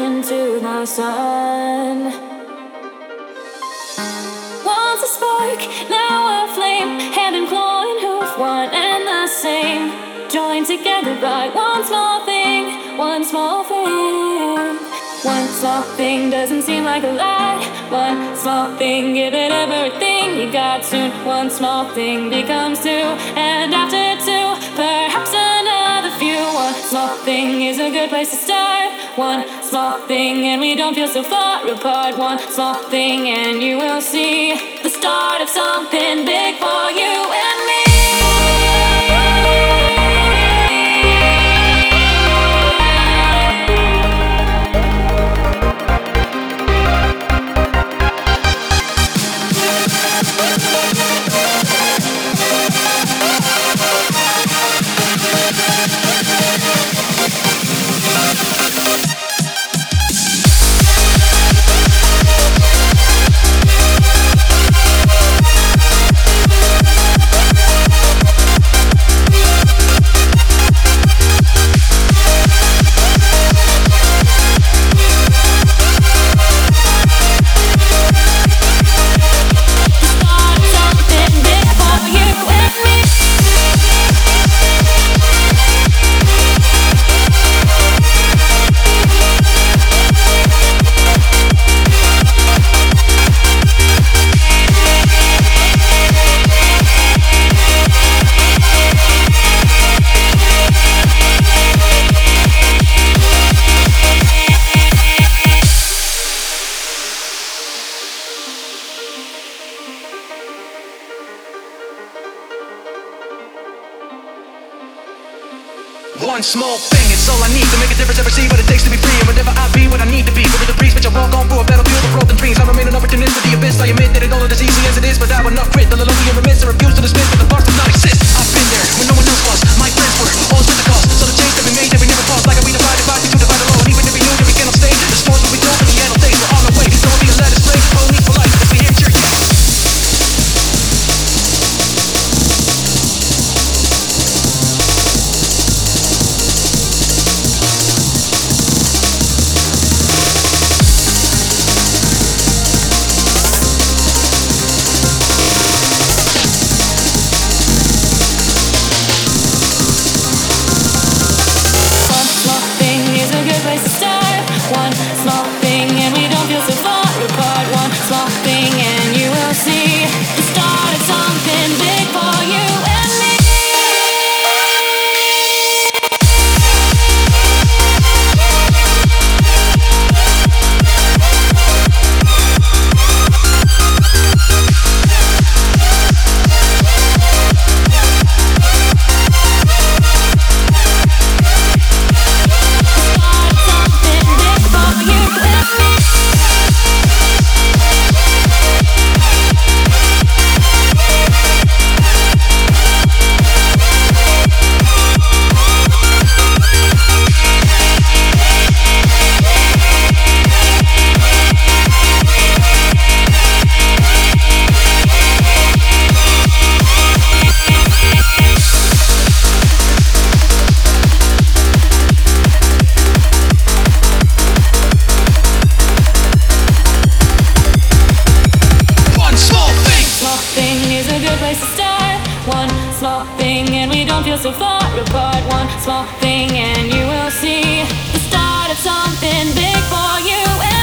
into the sun. Once a spark, now a flame, hand in claw and hoof, one and the same, joined together by one small thing, one small thing. One small thing doesn't seem like a lot. One small thing, give it everything you got. Soon one small thing becomes two, and after two, perhaps another few. One small thing is a good place to start. One small thing and we don't feel so far apart. One small thing and you will see the start of something big for you and me. One small thing, it's all I need to make a difference, ever see what it takes to be free. And whenever I be what I need to be, with the breeze, which I walk on through a battlefield of broken dreams. I remain an opportunist for the abyss. I admit that it all is as easy as it is, but I will not quit. All alone and remiss, I refuse to dismiss that the parts do not exist. I've been there when no one else was. My friends were all with the cost. So the change that we made, that we never paused. Like a we divided by two, divide alone. Even if we knew that we cannot stay, the sports what we don't in the end will take. We're on our way, don't be a let us play. Only for life, if we hit your one small thing and we don't feel so far apart. One small thing and you will see the start of something big for you and me. One small thing and we don't feel so far apart. One small thing and you will see the start of something big for you and